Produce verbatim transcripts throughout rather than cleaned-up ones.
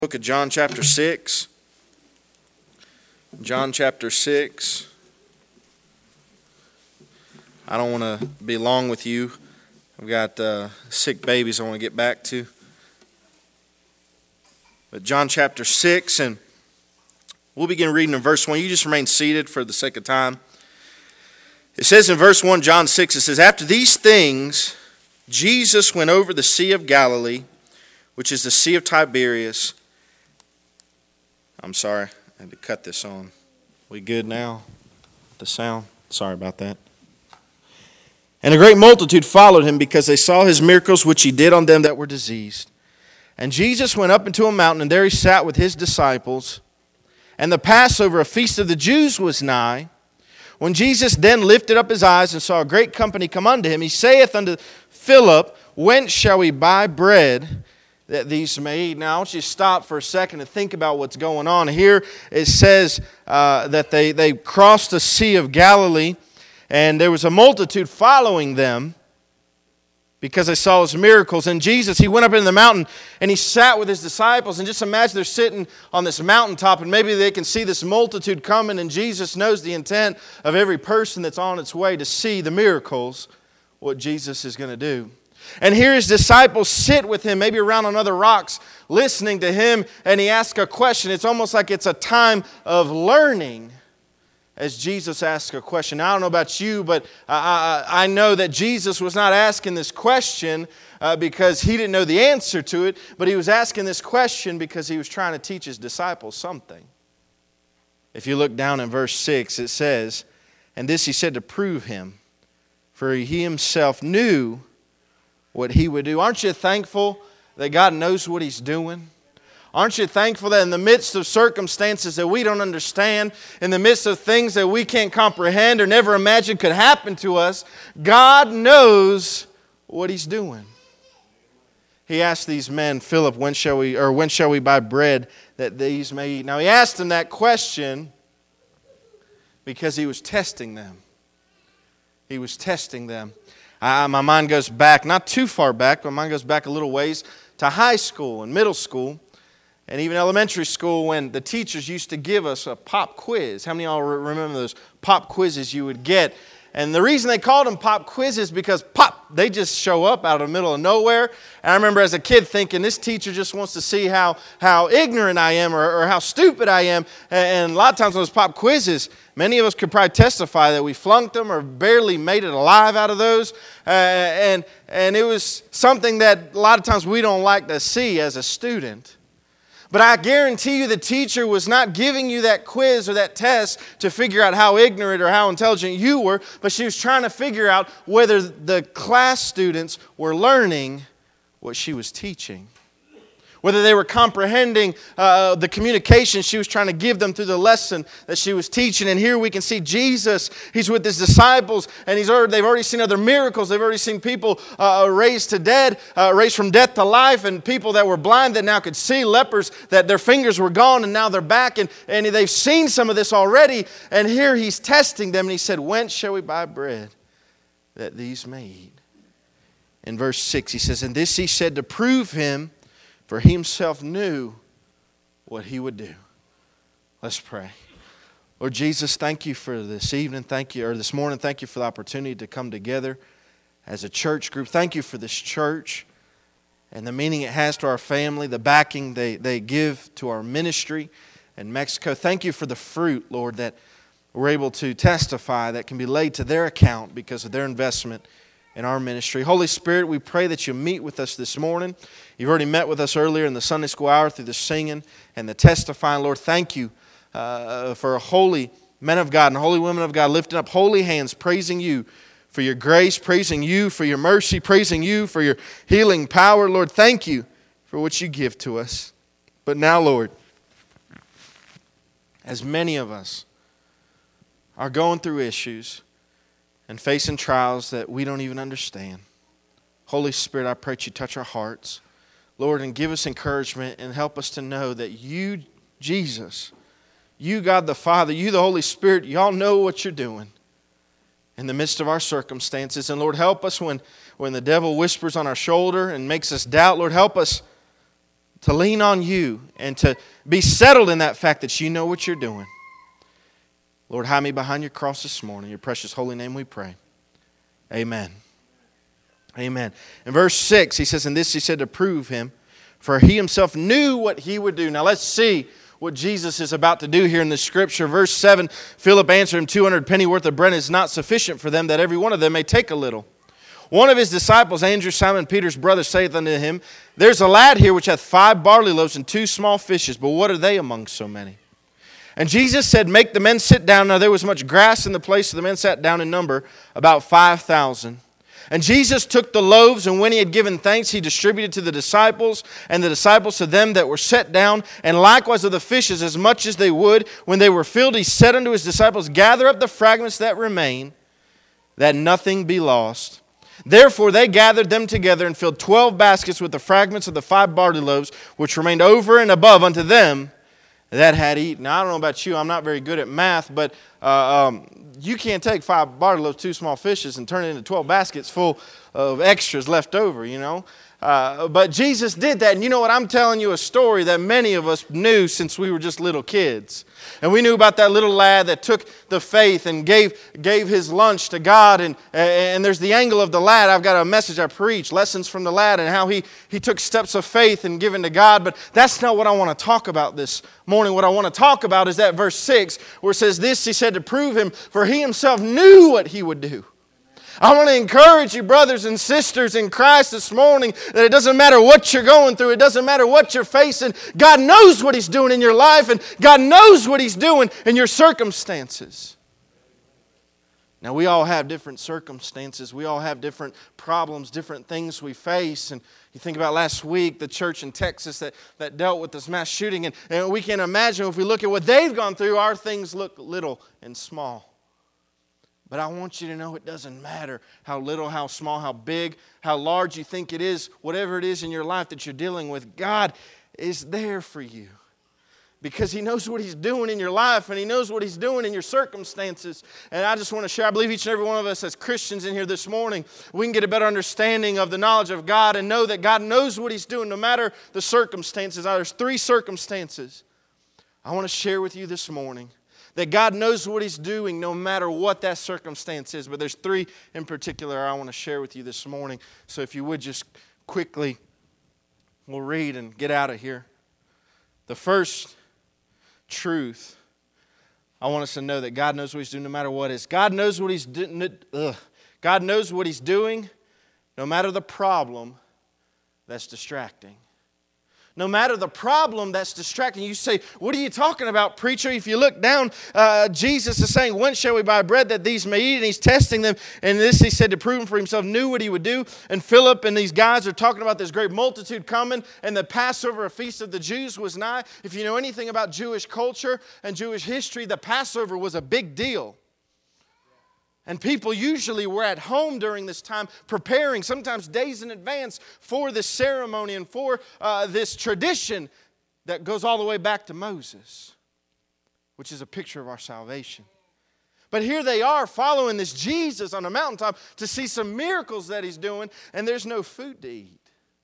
Book of John chapter six. John chapter six. I don't want to be long with you. I've got uh, sick babies I want to get back to. But John chapter six, and we'll begin reading in verse one. You just remain seated for the sake of time. It says in verse one, John six, it says, "After these things, Jesus went over the Sea of Galilee, which is the Sea of Tiberias." I'm sorry, I had to cut this on. We good now? The sound? Sorry about that. "And a great multitude followed him because they saw his miracles which he did on them that were diseased. And Jesus went up into a mountain, and there he sat with his disciples. And the Passover, a feast of the Jews, was nigh. When Jesus then lifted up his eyes and saw a great company come unto him, he saith unto Philip, Whence shall we buy bread that these may eat?" Now I want you to stop for a second and think about what's going on. Here it says uh, that they, they crossed the Sea of Galilee, and there was a multitude following them because they saw his miracles. And Jesus, he went up into the mountain and he sat with his disciples. And just imagine they're sitting on this mountaintop and maybe they can see this multitude coming, and Jesus knows the intent of every person that's on its way to see the miracles, what Jesus is going to do. And here his disciples sit with him, maybe around on other rocks, listening to him, and he asks a question. It's almost like it's a time of learning as Jesus asks a question. Now, I don't know about you, but I, I, I know that Jesus was not asking this question uh, because he didn't know the answer to it, but he was asking this question because he was trying to teach his disciples something. If you look down in verse six, it says, "And this he said to prove him, for he himself knew what he would do." Aren't you thankful that God knows what he's doing? Aren't you thankful that in the midst of circumstances that we don't understand, in the midst of things that we can't comprehend or never imagine could happen to us, God knows what he's doing? He asked these men, Philip, when shall we or when shall we buy bread that these may eat? Now he asked them that question because he was testing them. He was testing them. Uh, my mind goes back, not too far back, but my mind goes back a little ways to high school and middle school and even elementary school when the teachers used to give us a pop quiz. How many of y'all remember those pop quizzes you would get? And the reason they called them pop quizzes because pop, they just show up out of the middle of nowhere. And I remember as a kid thinking, this teacher just wants to see how, how ignorant I am or, or how stupid I am. And a lot of times those pop quizzes, many of us could probably testify that we flunked them or barely made it alive out of those. Uh, and, and it was something that a lot of times we don't like to see as a student. But I guarantee you the teacher was not giving you that quiz or that test to figure out how ignorant or how intelligent you were, but she was trying to figure out whether the class students were learning what she was teaching. Whether they were comprehending uh, the communication she was trying to give them through the lesson that she was teaching. And here we can see Jesus, he's with his disciples, and he's already, they've already seen other miracles. They've already seen people uh, raised to dead, uh, raised from death to life, and people that were blind that now could see, lepers that their fingers were gone and now they're back. And, and they've seen some of this already. And here he's testing them, and he said, "Whence shall we buy bread that these may eat?" In verse six, he says, "And this he said to prove him, for he himself knew what he would do." Let's pray. Lord Jesus, thank you for this evening. Thank you, or this morning, thank you for the opportunity to come together as a church group. Thank you for this church and the meaning it has to our family, the backing they, they give to our ministry in Mexico. Thank you for the fruit, Lord, that we're able to testify that can be laid to their account because of their investment in our ministry. Holy Spirit, we pray that you meet with us this morning. You've already met with us earlier in the Sunday school hour through the singing and the testifying. Lord, thank you uh, for a holy men of God and holy women of God lifting up holy hands, praising you for your grace, praising you for your mercy, praising you for your healing power. Lord, thank you for what you give to us. But now, Lord, as many of us are going through issues and facing trials that we don't even understand, Holy Spirit, I pray that you touch our hearts, Lord, and give us encouragement and help us to know that you, Jesus, you, God the Father, you, the Holy Spirit, y'all know what you're doing in the midst of our circumstances. And Lord, help us when, when the devil whispers on our shoulder and makes us doubt. Lord, help us to lean on you and to be settled in that fact that you know what you're doing. Lord, hide me behind your cross this morning. In your precious holy name we pray. Amen. Amen. In verse six, he says, and this he said to prove him, for he himself knew what he would do. Now let's see what Jesus is about to do here in the scripture. Verse seven, Philip answered him, two hundred penny worth of bread is not sufficient for them, that every one of them may take a little. One of his disciples, Andrew, Simon Peter's brother, saith unto him, there's a lad here which hath five barley loaves and two small fishes, but what are they among so many? And Jesus said, make the men sit down. Now there was much grass in the place, so the men sat down in number, about five thousand. And Jesus took the loaves, and when he had given thanks, he distributed to the disciples, and the disciples to them that were set down, and likewise of the fishes as much as they would. When they were filled, he said unto his disciples, gather up the fragments that remain, that nothing be lost. Therefore they gathered them together and filled twelve baskets with the fragments of the five barley loaves, which remained over and above unto them that had eaten. Now, I don't know about you, I'm not very good at math, but uh, um, you can't take five barley loaves, two small fishes, and turn it into twelve baskets full of extras left over, you know. Uh, but Jesus did that, and you know what? I'm telling you a story that many of us knew since we were just little kids. And we knew about that little lad that took the faith and gave gave his lunch to God. And, and there's the angle of the lad. I've got a message I preach, lessons from the lad, and how he, he took steps of faith and given to God. But that's not what I want to talk about this morning. What I want to talk about is that verse six, where it says this, he said to prove him, for he himself knew what he would do. I want to encourage you, brothers and sisters in Christ this morning, that it doesn't matter what you're going through. It doesn't matter what you're facing. God knows what He's doing in your life, and God knows what He's doing in your circumstances. Now, we all have different circumstances. We all have different problems, different things we face. And you think about last week, the church in Texas that, that dealt with this mass shooting. And, and we can imagine if we look at what they've gone through, our things look little and small. But I want you to know it doesn't matter how little, how small, how big, how large you think it is, whatever it is in your life that you're dealing with, God is there for you. Because He knows what He's doing in your life, and He knows what He's doing in your circumstances. And I just want to share, I believe each and every one of us as Christians in here this morning, we can get a better understanding of the knowledge of God and know that God knows what He's doing no matter the circumstances. Now, there's three circumstances I want to share with you this morning. That God knows what He's doing no matter what that circumstance is. But there's three in particular I want to share with you this morning. So if you would just quickly, we'll read and get out of here. The first truth I want us to know that God knows what He's doing no matter what it is. God knows what He's doing. God knows what He's doing no matter the problem that's distracting. No matter the problem that's distracting. You say, what are you talking about, preacher? If you look down, uh, Jesus is saying, when shall we buy bread that these may eat? And He's testing them. And this He said to prove Him for Himself, knew what He would do. And Philip and these guys are talking about this great multitude coming. And the Passover, a feast of the Jews, was nigh. If you know anything about Jewish culture and Jewish history, the Passover was a big deal. And people usually were at home during this time preparing, sometimes days in advance, for this ceremony and for uh, this tradition that goes all the way back to Moses, which is a picture of our salvation. But here they are following this Jesus on a mountaintop to see some miracles that He's doing, and there's no food to eat.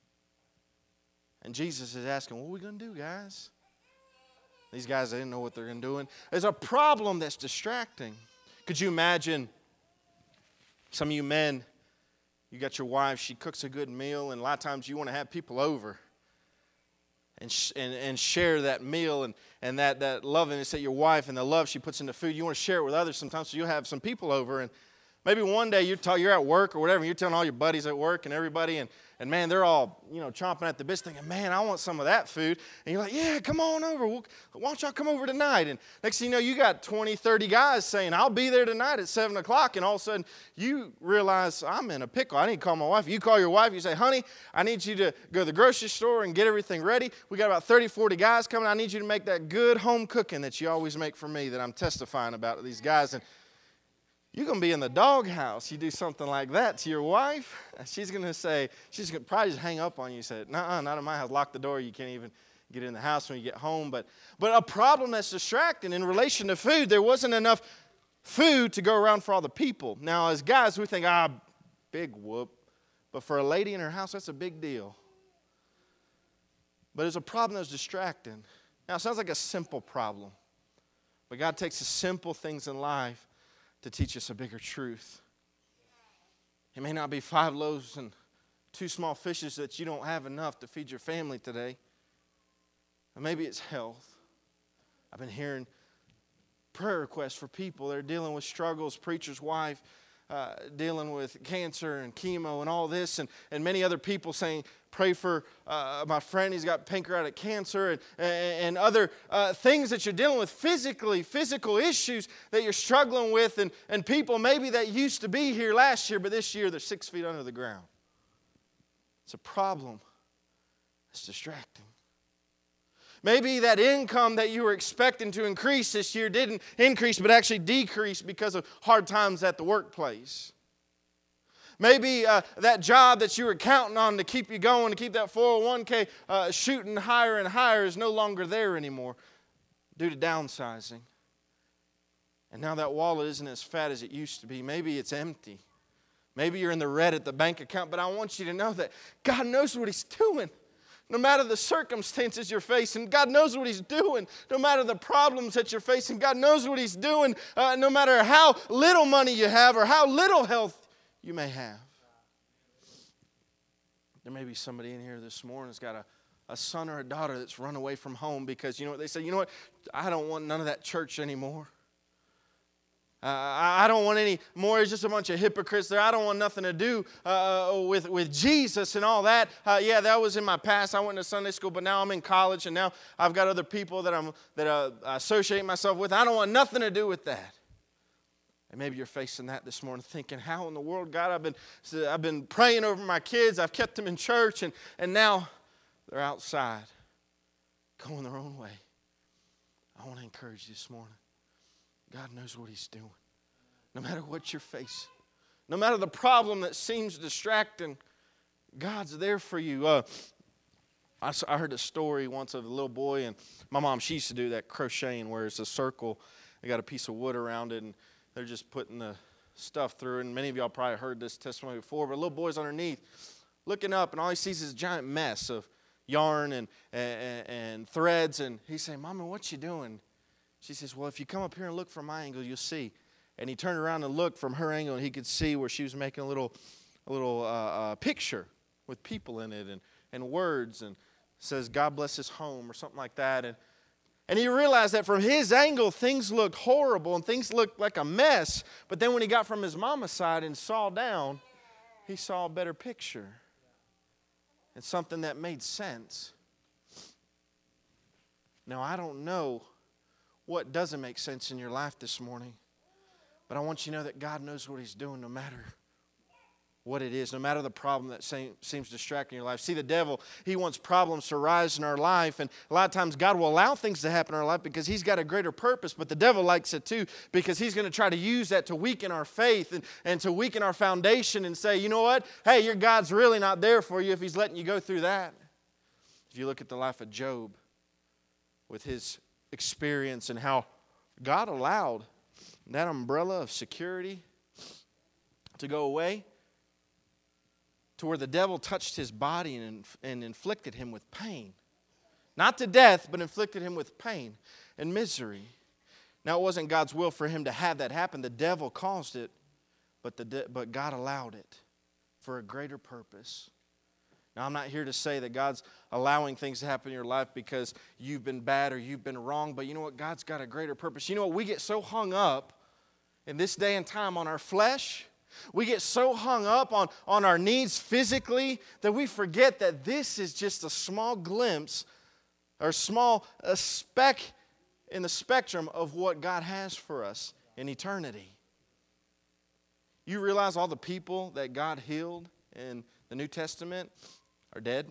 And Jesus is asking, what are we going to do, guys? These guys, they didn't know what they're going to do. And there's a problem that's distracting. Could you imagine? Some of you men, you got your wife, she cooks a good meal, and a lot of times you want to have people over and sh- and, and share that meal and, and that, that lovingness that your wife and the love she puts into food. You want to share it with others sometimes, so you'll have some people over, and maybe one day you're, t- you're at work or whatever, and you're telling all your buddies at work and everybody, and, and man, they're all, you know, chomping at the bits thinking, man, I want some of that food. And you're like, yeah, come on over. We'll, why don't y'all come over tonight? And next thing you know, you got twenty, thirty guys saying, I'll be there tonight at seven o'clock. And all of a sudden, you realize, I'm in a pickle. I need to call my wife. You call your wife. You say, honey, I need you to go to the grocery store and get everything ready. We got about thirty, forty guys coming. I need you to make that good home cooking that you always make for me that I'm testifying about these guys. And you're going to be in the doghouse. You do something like that to your wife, she's going to say, she's going to probably just hang up on you and say, nuh-uh, not in my house. Lock the door. You can't even get in the house when you get home. But, but a problem that's distracting in relation to food, there wasn't enough food to go around for all the people. Now, as guys, we think, ah, big whoop. But for a lady in her house, that's a big deal. But it's a problem that's distracting. Now, it sounds like a simple problem. But God takes the simple things in life to teach us a bigger truth. It may not be five loaves and two small fishes that you don't have enough to feed your family today. Or maybe it's health. I've been hearing prayer requests for people that are dealing with struggles, preacher's wife, uh, dealing with cancer and chemo and all this, and, and many other people saying, pray for uh, my friend, he's got pancreatic cancer, and, and other uh, things that you're dealing with physically, physical issues that you're struggling with, and, and people maybe that used to be here last year, but this year they're six feet under the ground. It's a problem. It's distracting. Maybe that income that you were expecting to increase this year didn't increase, but actually decrease because of hard times at the workplace. Maybe uh, that job that you were counting on to keep you going, to keep that four oh one k uh, shooting higher and higher is no longer there anymore due to downsizing. And now that wallet isn't as fat as it used to be. Maybe it's empty. Maybe you're in the red at the bank account, but I want you to know that God knows what He's doing. No matter the circumstances you're facing, God knows what He's doing. No matter the problems that you're facing, God knows what He's doing. Uh, no matter how little money you have or how little health you may have. There may be somebody in here this morning that's got a, a son or a daughter that's run away from home because, you know what, they say, you know what, I don't want none of that church anymore. Uh, I don't want any more. It's just a bunch of hypocrites there. I don't want nothing to do uh, with, with Jesus and all that. Uh, yeah, that was in my past. I went to Sunday school, but now I'm in college, and now I've got other people that, I'm, that uh, I associate myself with. I don't want nothing to do with that. And maybe you're facing that this morning thinking, how in the world, God, I've been, I've been praying over my kids. I've kept them in church, and, and now they're outside going their own way. I want to encourage you this morning. God knows what He's doing. No matter what you're facing, no matter the problem that seems distracting, God's there for you. Uh, I, I heard a story once of a little boy, and my mom, she used to do that crocheting where it's a circle. They got a piece of wood around it, and they're just putting the stuff through. And many of y'all probably heard this testimony before, but a little boy's underneath looking up, and all he sees is a giant mess of yarn and, and, and threads. And he's saying, Mama, what you doing? She says, well, if you come up here and look from my angle, you'll see. And he turned around and looked from her angle, and he could see where she was making a little a little uh, uh, picture with people in it and, and words, and says, God bless his home, or something like that. And, and he realized that from his angle, things looked horrible and things looked like a mess. But then when he got from his mama's side and saw down, he saw a better picture. And something that made sense. Now, I don't know what doesn't make sense in your life this morning. But I want you to know that God knows what He's doing no matter what it is, no matter the problem that seems distracting your life. See, the devil, he wants problems to arise in our life. And a lot of times God will allow things to happen in our life because He's got a greater purpose. But the devil likes it too because he's going to try to use that to weaken our faith and, and to weaken our foundation and say, you know what? Hey, your God's really not there for you if He's letting you go through that. If you look at the life of Job with his experience and how God allowed that umbrella of security to go away to where the devil touched his body and, and inflicted him with pain. Not to death, but inflicted him with pain and misery. Now, it wasn't God's will for him to have that happen. The devil caused it, but, the de- but God allowed it for a greater purpose. Now, I'm not here to say that God's allowing things to happen in your life because you've been bad or you've been wrong, but you know what? God's got a greater purpose. You know what? We get so hung up in this day and time on our flesh. We get so hung up on, on our needs physically that we forget that this is just a small glimpse or small a speck in the spectrum of what God has for us in eternity. You realize all the people that God healed in the New Testament are dead?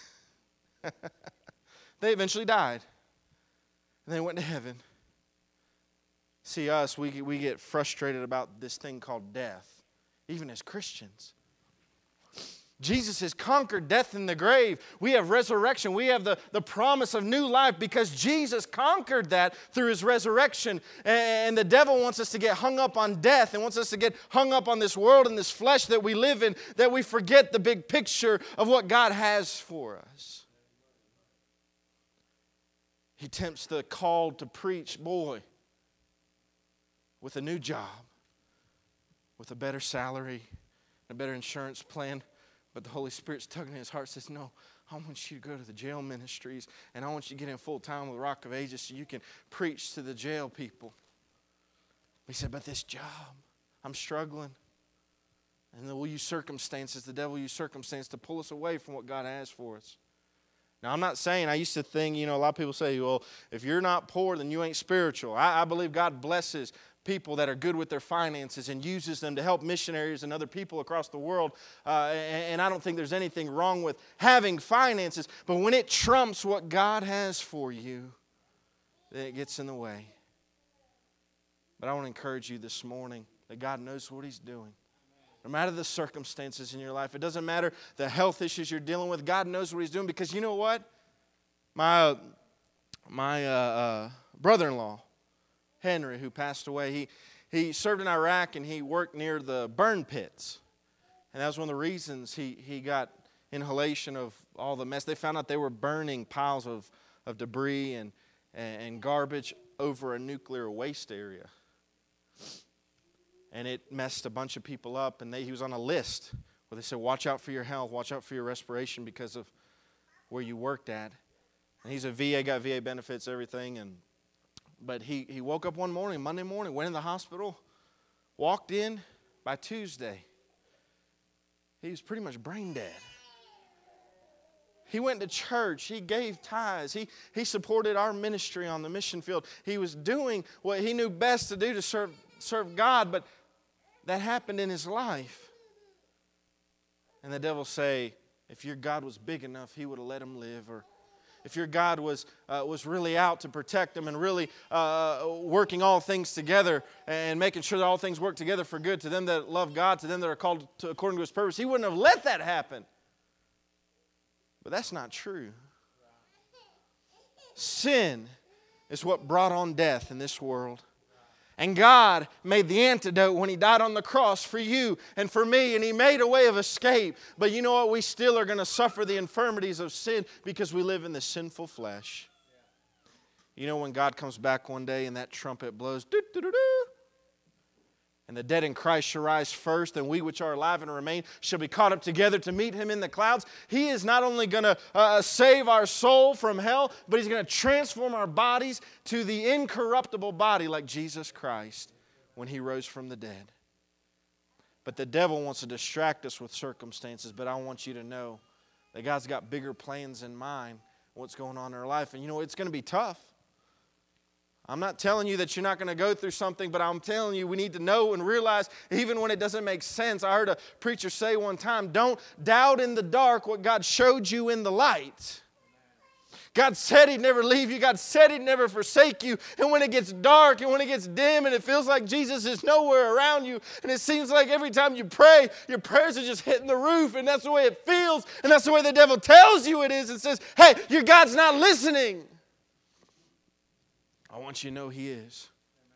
They eventually died. And they went to heaven. See, us, we, we get frustrated about this thing called death, even as Christians. Jesus has conquered death in the grave. We have resurrection. We have the, the promise of new life because Jesus conquered that through His resurrection. And the devil wants us to get hung up on death and wants us to get hung up on this world and this flesh that we live in, that we forget the big picture of what God has for us. He tempts the call to preach boy with a new job, with a better salary, a better insurance plan. But the Holy Spirit's tugging in his heart, says, no, I want you to go to the jail ministries, and I want you to get in full time with Rock of Ages so you can preach to the jail people. He said, but this job, I'm struggling. And then we'll use circumstances, the devil will use circumstance to pull us away from what God has for us. Now, I'm not saying, I used to think, you know, a lot of people say, well, if you're not poor, then you ain't spiritual. I, I believe God blesses people that are good with their finances and uses them to help missionaries and other people across the world. Uh, and, and I don't think there's anything wrong with having finances. But when it trumps what God has for you, then it gets in the way. But I want to encourage you this morning that God knows what He's doing. No matter the circumstances in your life, it doesn't matter the health issues you're dealing with, God knows what He's doing. Because you know what? My, my uh, uh, brother-in-law, Henry, who passed away, he, he served in Iraq and he worked near the burn pits. And that was one of the reasons he, he got inhalation of all the mess. They found out they were burning piles of, of debris and, and, and garbage over a nuclear waste area. And it messed a bunch of people up, and they, he was on a list where they said, watch out for your health, watch out for your respiration because of where you worked at. And he's a V A, got V A benefits, everything. And But he, he woke up one morning, Monday morning, went in the hospital, walked in. By Tuesday, he was pretty much brain dead. He went to church. He gave tithes. He, he supported our ministry on the mission field. He was doing what he knew best to do to serve, serve God, but that happened in his life. And the devil say, if your God was big enough, He would have let him live. Or if your God was uh, was really out to protect him and really uh, working all things together and making sure that all things work together for good to them that love God, to them that are called to, according to His purpose, He wouldn't have let that happen. But that's not true. Sin is what brought on death in this world. And God made the antidote when He died on the cross for you and for me, and He made a way of escape. But you know what? We still are going to suffer the infirmities of sin because we live in the sinful flesh. You know when God comes back one day and that trumpet blows, doo, doo, doo, doo, and the dead in Christ shall rise first, and we which are alive and remain shall be caught up together to meet Him in the clouds. He is not only going to uh, save our soul from hell, but He's going to transform our bodies to the incorruptible body like Jesus Christ when He rose from the dead. But the devil wants to distract us with circumstances, but I want you to know that God's got bigger plans in mind, what's going on in our life. And you know, it's going to be tough. I'm not telling you that you're not going to go through something, but I'm telling you we need to know and realize even when it doesn't make sense. I heard a preacher say one time, don't doubt in the dark what God showed you in the light. God said He'd never leave you. God said He'd never forsake you. And when it gets dark and when it gets dim and it feels like Jesus is nowhere around you and it seems like every time you pray, your prayers are just hitting the roof and that's the way it feels and that's the way the devil tells you it is and says, hey, your God's not listening. I want you to know He is.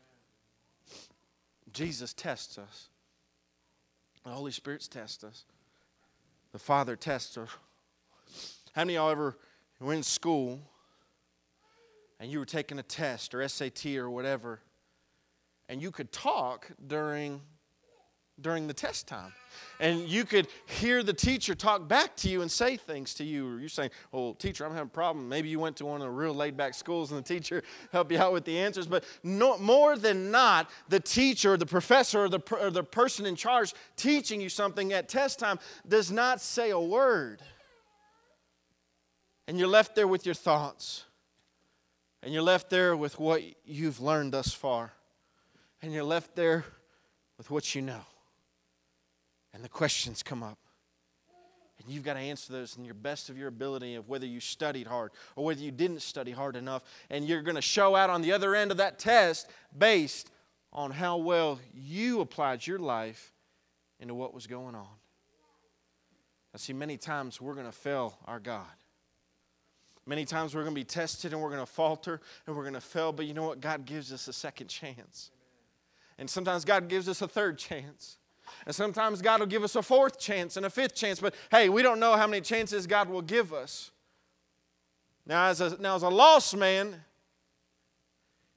Jesus tests us. The Holy Spirit tests us. The Father tests us. How many of y'all ever were in school and you were taking a test or S A T or whatever and you could talk during during the test time. And you could hear the teacher talk back to you and say things to you. Or you're saying, well, teacher, I'm having a problem. Maybe you went to one of the real laid-back schools and the teacher helped you out with the answers. But no, more than not, the teacher, the professor, or the, or the person in charge teaching you something at test time does not say a word. And you're left there with your thoughts. And you're left there with what you've learned thus far. And you're left there with what you know. And the questions come up. And you've got to answer those in your best of your ability of whether you studied hard or whether you didn't study hard enough. And you're going to show out on the other end of that test based on how well you applied your life into what was going on. I see many times we're going to fail our God. Many times we're going to be tested and we're going to falter and we're going to fail. But you know what? God gives us a second chance. And sometimes God gives us a third chance. And sometimes God will give us a fourth chance and a fifth chance. But hey, we don't know how many chances God will give us. Now as a, now as a lost man,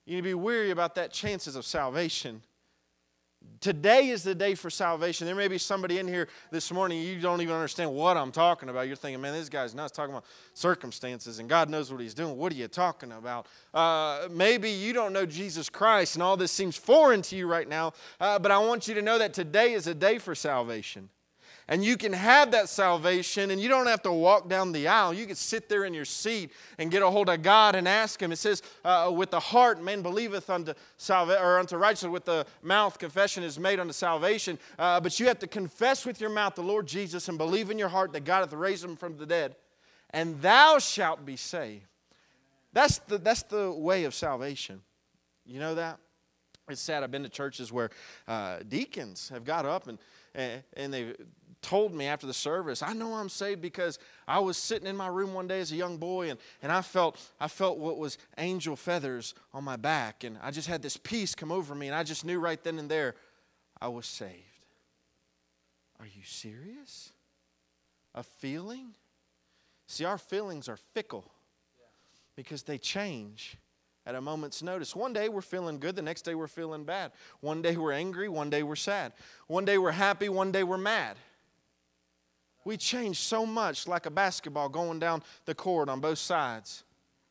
You need to be weary about that chances of salvation. Today is the day for salvation. There may be somebody in here this morning, you don't even understand what I'm talking about. You're thinking, man, this guy's nuts talking about circumstances and God knows what he's doing. What are you talking about? Uh, maybe you don't know Jesus Christ and all this seems foreign to you right now, uh, but I want you to know that today is a day for salvation. And you can have that salvation and you don't have to walk down the aisle. You can sit there in your seat and get a hold of God and ask Him. It says, uh, with the heart man believeth unto salva- or unto righteousness, with the mouth confession is made unto salvation. Uh, but you have to confess with your mouth the Lord Jesus and believe in your heart that God hath raised Him from the dead. And thou shalt be saved. That's the, that's the way of salvation. You know that? It's sad. I've been to churches where uh, deacons have got up and, and, and they've told me after the service, I know I'm saved because I was sitting in my room one day as a young boy and, and I felt I felt what was angel feathers on my back and I just had this peace come over me and I just knew right then and there I was saved. Are you serious? A feeling? See, our feelings are fickle because they change at a moment's notice. One day we're feeling good, the next day we're feeling bad. One day we're angry, one day we're sad. One day we're happy, one day we're mad. We change so much like a basketball going down the court on both sides.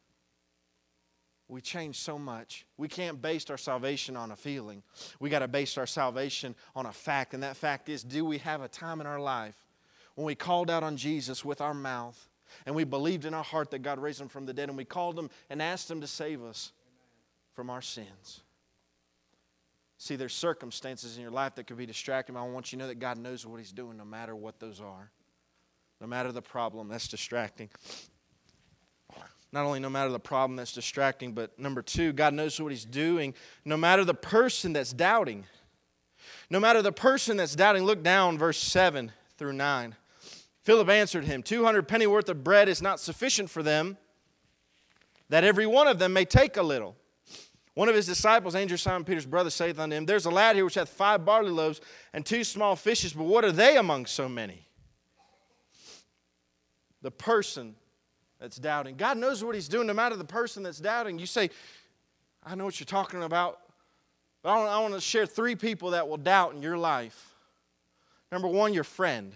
We change so much. We can't base our salvation on a feeling. We got to base our salvation on a fact, and that fact is, do we have a time in our life when we called out on Jesus with our mouth and we believed in our heart that God raised Him from the dead and we called Him and asked Him to save us from our sins? See, there's circumstances in your life that could be distracting. I want you to know that God knows what He's doing no matter what those are. No matter the problem that's distracting. Not only no matter the problem that's distracting, but number two, God knows what He's doing no matter the person that's doubting. No matter the person that's doubting. Look down, verse seven through nine. Philip answered him, two hundred pennyworth of bread is not sufficient for them, that every one of them may take a little. One of his disciples, Andrew, Simon Peter's brother, saith unto him, there's a lad here which hath five barley loaves and two small fishes, but what are they among so many? The person that's doubting. God knows what He's doing no matter the person that's doubting. You say, I know what you're talking about, but I want, I want to share three people that will doubt in your life. Number one, your friend.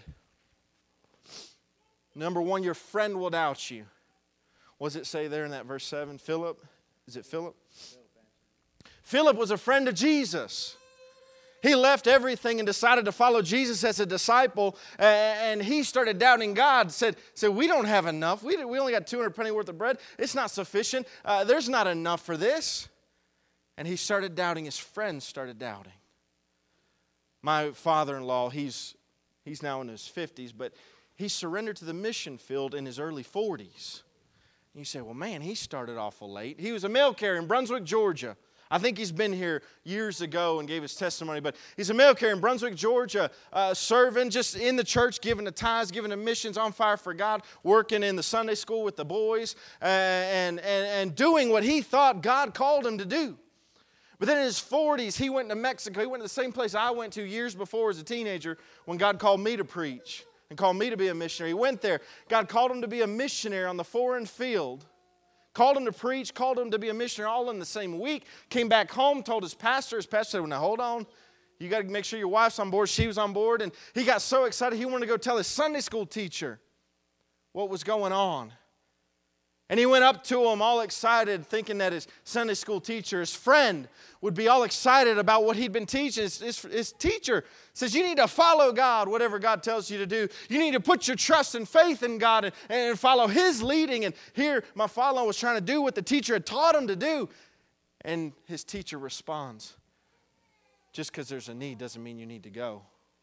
Number one, your friend will doubt you. What does it say there in that verse seven? Philip? Is it Philip? Philip was a friend of Jesus. He left everything and decided to follow Jesus as a disciple, and he started doubting God. Said, said we don't have enough. We, we only got two hundred penny worth of bread. It's not sufficient. Uh, there's not enough for this. And he started doubting. His friends started doubting. My father-in-law, he's, he's now in his fifties, but he surrendered to the mission field in his early forties. And you say, well, man, he started awful late. He was a mail carrier in Brunswick, Georgia. I think he's been here years ago and gave his testimony, but he's a mail carrier in Brunswick, Georgia, uh, serving just in the church, giving the tithes, giving the missions, on fire for God, working in the Sunday school with the boys, uh, and, and, and doing what he thought God called him to do. But then in his forties, he went to Mexico. He went to the same place I went to years before as a teenager when God called me to preach and called me to be a missionary. He went there. God called him to be a missionary on the foreign field. Called him to preach, called him to be a missionary all in the same week. Came back home, told his pastor. His pastor said, well, now hold on. You got to make sure your wife's on board. She was on board. And he got so excited, he wanted to go tell his Sunday school teacher what was going on. And he went up to him all excited, thinking that his Sunday school teacher, his friend, would be all excited about what he'd been teaching. His, his, his teacher says, you need to follow God, whatever God tells you to do. You need to put your trust and faith in God and, and follow His leading. And here, my father-in-law was trying to do what the teacher had taught him to do. And his teacher responds, just because there's a need doesn't mean you need to go.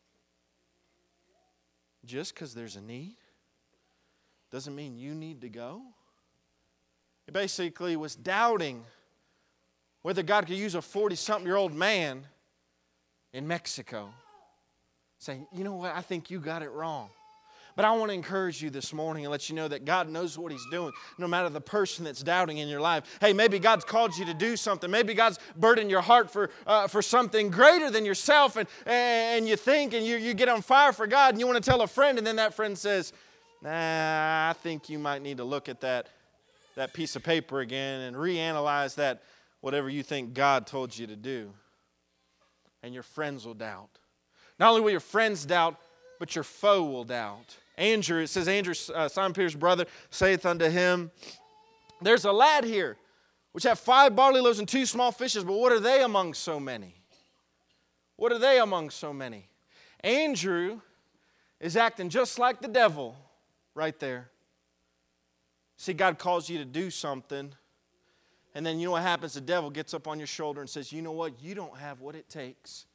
Just because there's a need doesn't mean you need to go. He basically was doubting whether God could use a forty-something-year-old man in Mexico. Saying, you know what, I think you got it wrong. But I want to encourage you this morning and let you know that God knows what He's doing, no matter the person that's doubting in your life. Hey, maybe God's called you to do something. Maybe God's burdened your heart for uh, for something greater than yourself, and, and you think and you, you get on fire for God, and you want to tell a friend, and then that friend says, nah, I think you might need to look at that that piece of paper again and reanalyze that whatever you think God told you to do. And your friends will doubt. Not only will your friends doubt, but your foe will doubt. Andrew, it says, Andrew, uh, Simon Peter's brother, saith unto him, there's a lad here, which have five barley loaves and two small fishes, but what are they among so many? What are they among so many? Andrew is acting just like the devil right there. See, God calls you to do something, and then you know what happens? The devil gets up on your shoulder and says, you know what? You don't have what it takes.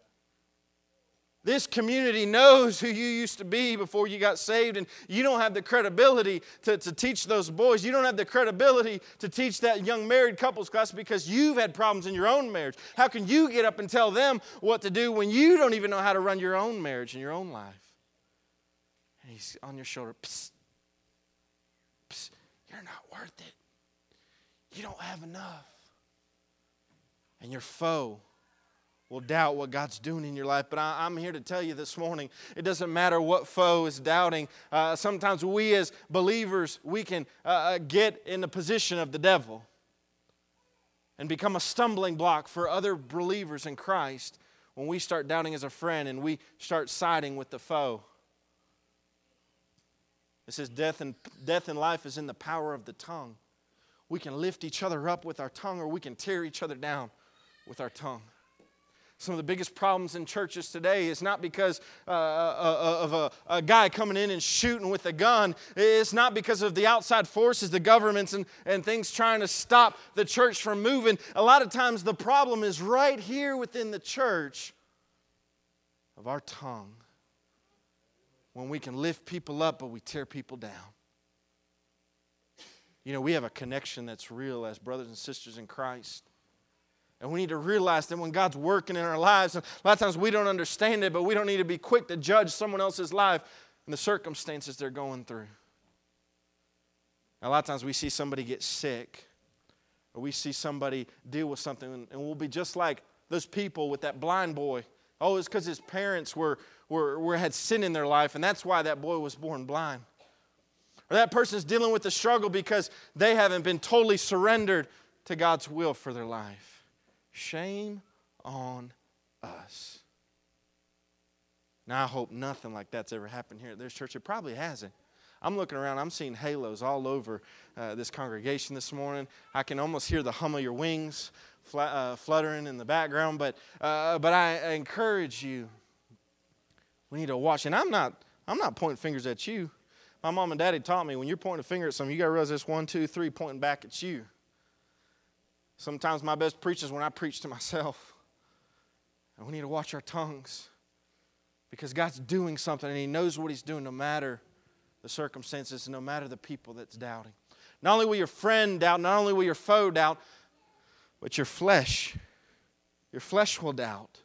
This community knows who you used to be before you got saved, and you don't have the credibility to, to teach those boys. You don't have the credibility to teach that young married couples class because you've had problems in your own marriage. How can you get up and tell them what to do when you don't even know how to run your own marriage and your own life? And he's on your shoulder. Psst, psst, you're not worth it. You don't have enough. And your foe will doubt what God's doing in your life. But I, I'm here to tell you this morning, it doesn't matter what foe is doubting. Uh, sometimes we as believers, we can uh, get in the position of the devil and become a stumbling block for other believers in Christ when we start doubting as a friend and we start siding with the foe. It says death and, death and life is in the power of the tongue. We can lift each other up with our tongue, or we can tear each other down with our tongue. Some of the biggest problems in churches today is not because uh, uh, of a, a guy coming in and shooting with a gun. It's not because of the outside forces, the governments and, and things trying to stop the church from moving. A lot of times the problem is right here within the church of our tongue. When we can lift people up, but we tear people down. You know, we have a connection that's real as brothers and sisters in Christ. And we need to realize that when God's working in our lives, a lot of times we don't understand it, but we don't need to be quick to judge someone else's life and the circumstances they're going through. A lot of times we see somebody get sick, or we see somebody deal with something, and we'll be just like those people with that blind boy. Oh, it's because his parents were, were, were had sin in their life, and that's why that boy was born blind. Or that person's dealing with a struggle because they haven't been totally surrendered to God's will for their life. Shame on us. Now, I hope nothing like that's ever happened here at this church. It probably hasn't. I'm looking around. I'm seeing halos all over uh, this congregation this morning. I can almost hear the hum of your wings fl- uh, fluttering in the background. But uh, but I, I encourage you. We need to watch. And I'm not I'm not pointing fingers at you. My mom and daddy taught me when you're pointing a finger at something, you got to realize this one, two, three, pointing back at you. Sometimes my best preaching is when I preach to myself. And we need to watch our tongues. Because God's doing something and He knows what He's doing no matter the circumstances, no matter the people that's doubting. Not only will your friend doubt, not only will your foe doubt, but your flesh, your flesh will doubt.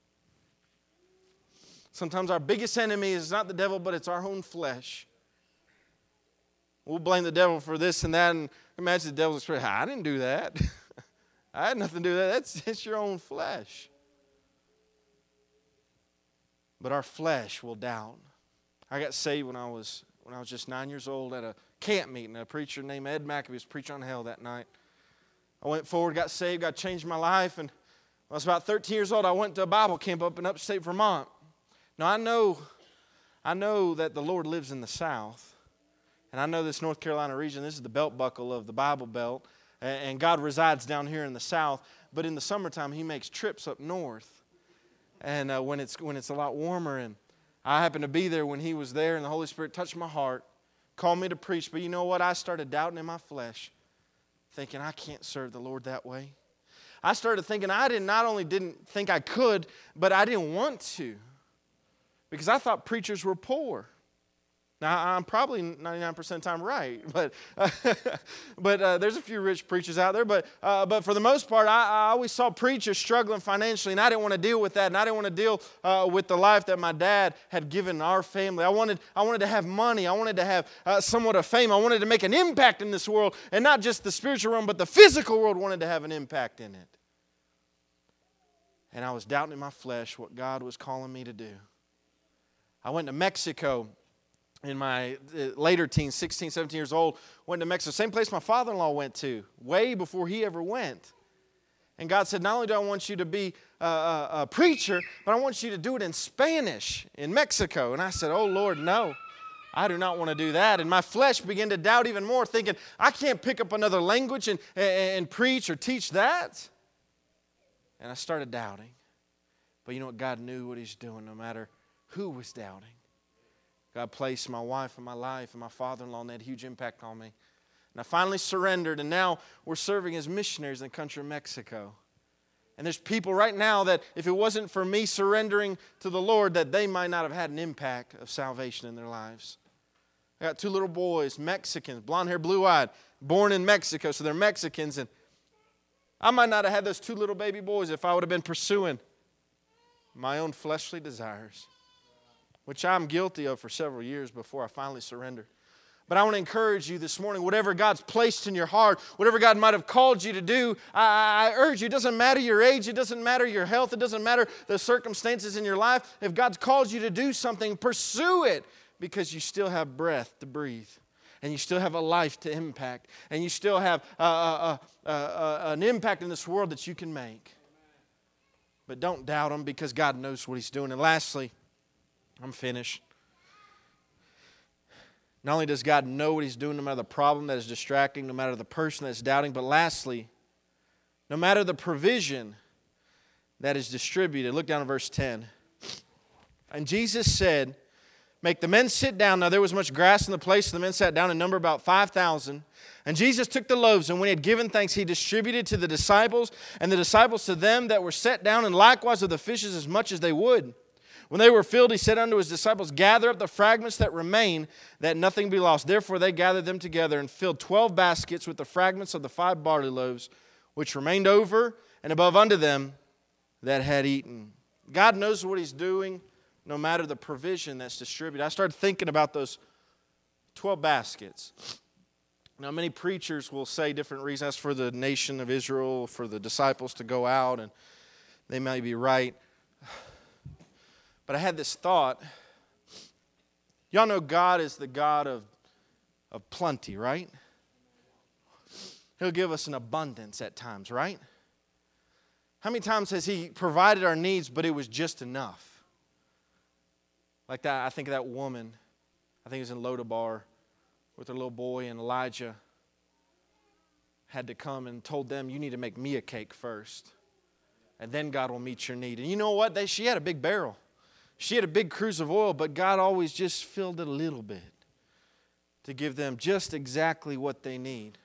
Sometimes our biggest enemy is not the devil, but it's our own flesh. We'll blame the devil for this and that, and imagine the devil's expression, I didn't do that. I had nothing to do with that. That's it's your own flesh. But our flesh will doubt. I got saved when I was when I was just nine years old at a camp meeting. A preacher named Ed Mackey was preaching on hell that night. I went forward, got saved, got changed my life, and when I was about thirteen years old, I went to a Bible camp up in upstate Vermont. Now I know, I know that the Lord lives in the South, and I know this North Carolina region. This is the belt buckle of the Bible Belt. And God resides down here in the south. But in the summertime, He makes trips up north. And uh, when it's when it's a lot warmer. And I happened to be there when He was there. And the Holy Spirit touched my heart. Called me to preach. But you know what? I started doubting in my flesh. Thinking I can't serve the Lord that way. I started thinking I didn't not only didn't think I could. But I didn't want to. Because I thought preachers were poor. Now, I'm probably ninety-nine percent of the time right, but uh, but uh, there's a few rich preachers out there. But uh, but for the most part, I, I always saw preachers struggling financially, and I didn't want to deal with that, and I didn't want to deal uh, with the life that my dad had given our family. I wanted I wanted to have money. I wanted to have uh, somewhat of fame. I wanted to make an impact in this world, and not just the spiritual realm, but the physical world wanted to have an impact in it. And I was doubting in my flesh what God was calling me to do. I went to Mexico. In my later teens, sixteen, seventeen years old, went to Mexico. Same place my father-in-law went to, way before he ever went. And God said, not only do I want you to be a, a, a preacher, but I want you to do it in Spanish in Mexico. And I said, oh, Lord, no. I do not want to do that. And my flesh began to doubt even more, thinking, I can't pick up another language and, and, and preach or teach that. And I started doubting. But you know what? God knew what He's doing no matter who was doubting. God placed my wife in my life and my father-in-law, and they had a huge impact on me. And I finally surrendered, and now we're serving as missionaries in the country of Mexico. And there's people right now that if it wasn't for me surrendering to the Lord, that they might not have had an impact of salvation in their lives. I got two little boys, Mexicans, blonde hair, blue-eyed, born in Mexico, so they're Mexicans. And I might not have had those two little baby boys if I would have been pursuing my own fleshly desires, which I'm guilty of for several years before I finally surrendered. But I want to encourage you this morning, whatever God's placed in your heart, whatever God might have called you to do, I, I urge you, it doesn't matter your age, it doesn't matter your health, it doesn't matter the circumstances in your life. If God's called you to do something, pursue it, because you still have breath to breathe, and you still have a life to impact, and you still have uh, uh, uh, uh, an impact in this world that you can make. But don't doubt Him, because God knows what He's doing. And lastly, I'm finished. Not only does God know what He's doing, no matter the problem that is distracting, no matter the person that's doubting, but lastly, no matter the provision that is distributed. Look down at verse ten. And Jesus said, make the men sit down. Now there was much grass in the place, and the men sat down in number about five thousand. And Jesus took the loaves, and when He had given thanks, He distributed to the disciples, and the disciples to them that were set down, and likewise of the fishes as much as they would. When they were filled, He said unto His disciples, gather up the fragments that remain, that nothing be lost. Therefore they gathered them together and filled twelve baskets with the fragments of the five barley loaves, which remained over and above unto them that had eaten. God knows what He's doing, no matter the provision that's distributed. I started thinking about those twelve baskets. Now, many preachers will say different reasons. That's for the nation of Israel, for the disciples to go out, and they may be right. But I had this thought. Y'all know God is the God of, of plenty, right? He'll give us an abundance at times, right? How many times has He provided our needs, but it was just enough? Like that, I think of that woman, I think it was in Lodabar, with her little boy, and Elijah had to come and told them, you need to make me a cake first, and then God will meet your need. And you know what? They, she had a big barrel. She had a big cruse of oil, but God always just filled it a little bit to give them just exactly what they need.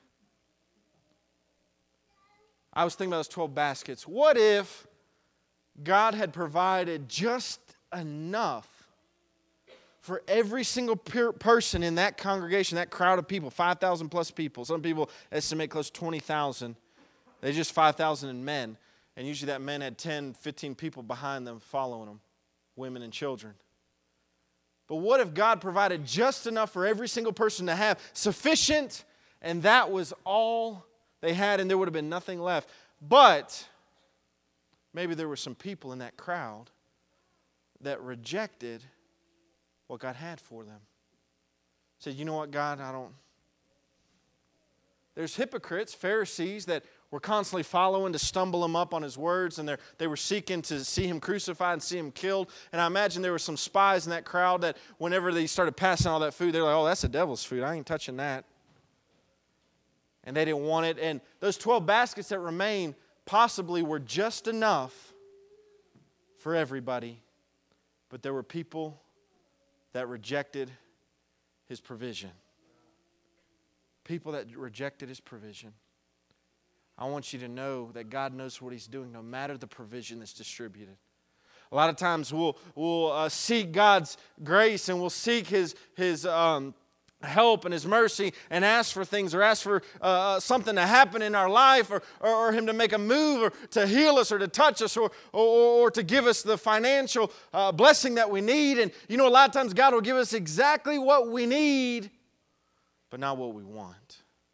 I was thinking about those twelve baskets. What if God had provided just enough for every single per- person in that congregation, that crowd of people, five thousand plus people. Some people estimate close to twenty thousand. They're just five thousand in men. And usually that men had ten, fifteen people behind them following them, women and children. But what if God provided just enough for every single person to have, sufficient, and that was all they had, and there would have been nothing left. But maybe there were some people in that crowd that rejected what God had for them. Said, you know what, God, I don't. There's hypocrites, Pharisees, that were constantly following to stumble Him up on His words, and they were seeking to see Him crucified and see Him killed. And I imagine there were some spies in that crowd that whenever they started passing all that food, they were like, oh, that's the devil's food. I ain't touching that. And they didn't want it. And those twelve baskets that remain possibly were just enough for everybody. But there were people that rejected His provision. People that rejected His provision. I want you to know that God knows what He's doing no matter the provision that's distributed. A lot of times we'll, we'll uh, seek God's grace and we'll seek His, his um, help and His mercy and ask for things or ask for uh, something to happen in our life or, or, or Him to make a move or to heal us or to touch us or, or, or to give us the financial uh, blessing that we need. And you know, a lot of times God will give us exactly what we need, but not what we want.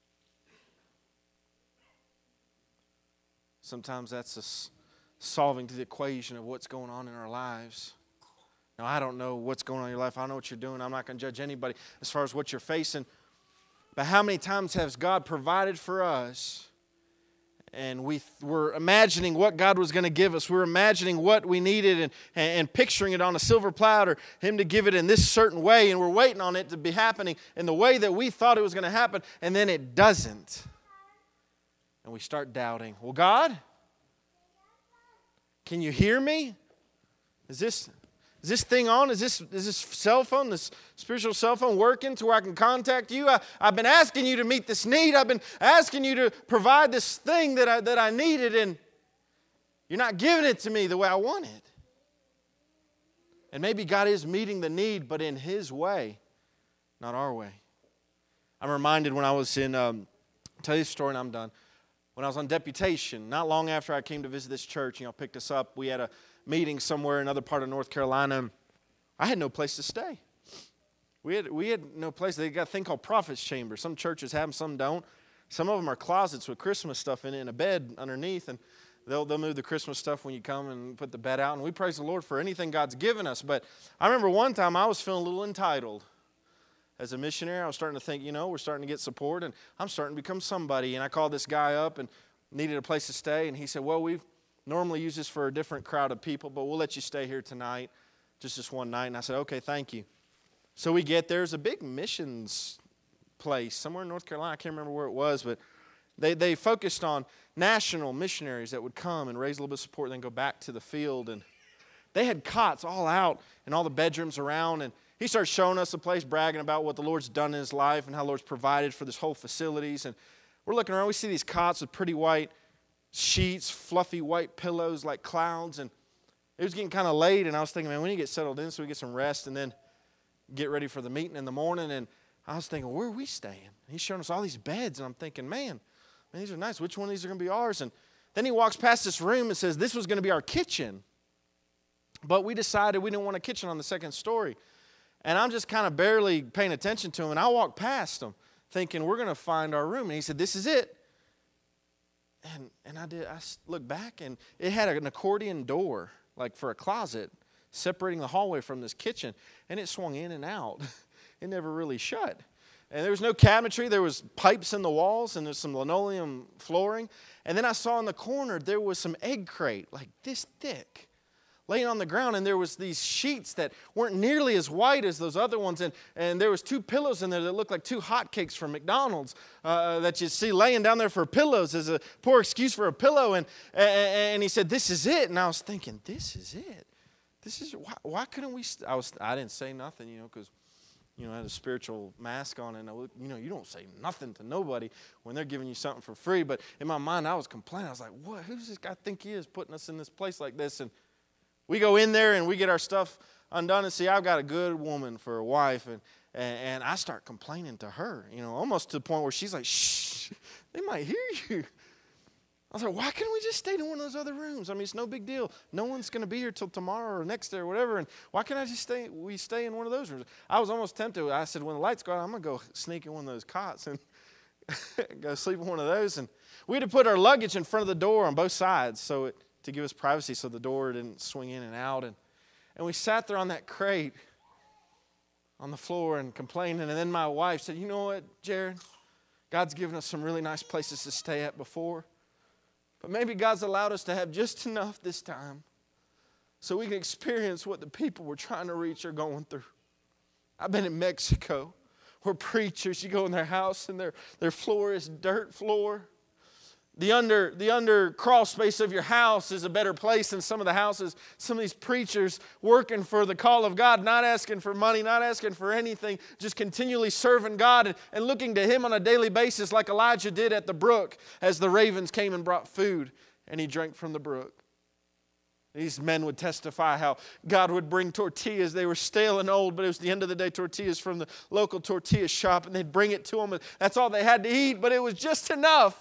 Sometimes that's a solving to the equation of what's going on in our lives. Now, I don't know what's going on in your life. I don't know what you're doing. I'm not going to judge anybody as far as what you're facing. But how many times has God provided for us and we were imagining what God was going to give us. We were imagining what we needed and, and picturing it on a silver platter, Him to give it in this certain way, and we're waiting on it to be happening in the way that we thought it was going to happen, and then it doesn't. And we start doubting. Well, God, can you hear me? Is this... Is this thing on? Is this is this cell phone, this spiritual cell phone working to where I can contact you? I, I've been asking you to meet this need. I've been asking you to provide this thing that I, that I needed, and you're not giving it to me the way I want it. And maybe God is meeting the need, but in His way, not our way. I'm reminded when I was in, um, I'll tell you the story and I'm done. When I was on deputation, not long after I came to visit this church, you know, picked us up, we had a meeting somewhere in another part of North Carolina. I had no place to stay. We had we had no place. They got a thing called Prophet's Chamber. Some churches have them, some don't. Some of them are closets with Christmas stuff in it and a bed underneath, and they'll they'll move the Christmas stuff when you come and put the bed out. And we praise the Lord for anything God's given us. But I remember one time I was feeling a little entitled. As a missionary, I was starting to think, you know, we're starting to get support, and I'm starting to become somebody. And I called this guy up and needed a place to stay, and he said, well, we've normally use this for a different crowd of people, but we'll let you stay here tonight, just this one night. And I said, okay, thank you. So we get there. There's a big missions place somewhere in North Carolina. I can't remember where it was, but they, they focused on national missionaries that would come and raise a little bit of support and then go back to the field. And they had cots all out in all the bedrooms around. And he started showing us the place, bragging about what the Lord's done in his life and how the Lord's provided for this whole facilities. And we're looking around. We see these cots with pretty white sheets, fluffy white pillows like clouds, and it was getting kind of late, and I was thinking, man, we need to get settled in so we get some rest and then get ready for the meeting in the morning. And I was thinking, where are we staying? And he's showing us all these beds, and I'm thinking, man, man these are nice. Which one of these are going to be ours? And then he walks past this room and says, this was going to be our kitchen, but we decided we didn't want a kitchen on the second story. And I'm just kind of barely paying attention to him, and I walked past him thinking, we're going to find our room. And he said, this is it. And and I did. I looked back, and it had an accordion door, like for a closet, separating the hallway from this kitchen, and it swung in and out. It never really shut. And there was no cabinetry. There was pipes in the walls, and there's some linoleum flooring. And then I saw in the corner there was some egg crate, like this thick, laying on the ground, and there was these sheets that weren't nearly as white as those other ones, and, and there was two pillows in there that looked like two hotcakes from McDonald's uh, that you see laying down there for pillows as a poor excuse for a pillow, and, and, and he said, this is it, and I was thinking, this is it? This is, why, why couldn't we, st-? I was, I didn't say nothing, you know, because, you know, I had a spiritual mask on, and I, you know, you don't say nothing to nobody when they're giving you something for free, but in my mind, I was complaining. I was like, what, who's this guy think he is putting us in this place like this? And we go in there and we get our stuff undone, and see, I've got a good woman for a wife, and, and, and I start complaining to her, you know, almost to the point where she's like, shh, they might hear you. I was like, why can't we just stay in one of those other rooms? I mean, it's no big deal. No one's going to be here till tomorrow or next day or whatever, and why can't I just stay, we stay in one of those rooms? I was almost tempted. I said, when the lights go out, I'm going to go sneak in one of those cots and go sleep in one of those. And we had to put our luggage in front of the door on both sides so it, to give us privacy so the door didn't swing in and out. And, and we sat there on that crate on the floor and complaining. And then my wife said, you know what, Jared? God's given us some really nice places to stay at before. But maybe God's allowed us to have just enough this time so we can experience what the people we're trying to reach are going through. I've been in Mexico where preachers, you go in their house and their, their floor is dirt floor. The under, the under crawl space of your house is a better place than some of the houses. Some of these preachers working for the call of God, not asking for money, not asking for anything, just continually serving God and, and looking to Him on a daily basis like Elijah did at the brook as the ravens came and brought food and he drank from the brook. These men would testify how God would bring tortillas. They were stale and old, but it was the end of the day tortillas from the local tortilla shop, and they'd bring it to them. That's all they had to eat, but it was just enough.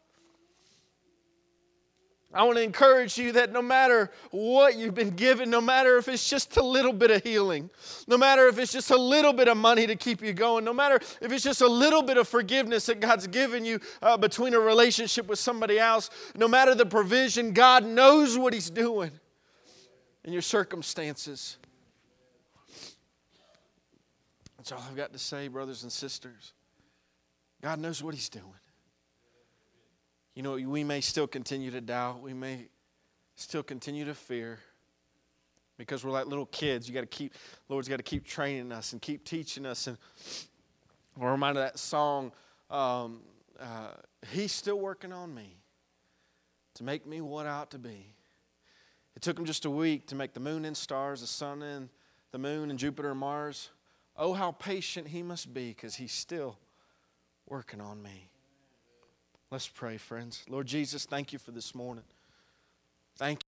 I want to encourage you that no matter what you've been given, no matter if it's just a little bit of healing, no matter if it's just a little bit of money to keep you going, no matter if it's just a little bit of forgiveness that God's given you uh, between a relationship with somebody else, no matter the provision, God knows what He's doing in your circumstances. That's all I've got to say, brothers and sisters. God knows what He's doing. You know, we may still continue to doubt. We may still continue to fear. Because we're like little kids. You got to keep, Lord's got to keep training us and keep teaching us. And we're reminded of that song, um, uh, He's still working on me to make me what I ought to be. It took Him just a week to make the moon and stars, the sun and the moon and Jupiter and Mars. Oh, how patient He must be, because He's still working on me. Let's pray, friends. Lord Jesus, thank You for this morning. Thank You.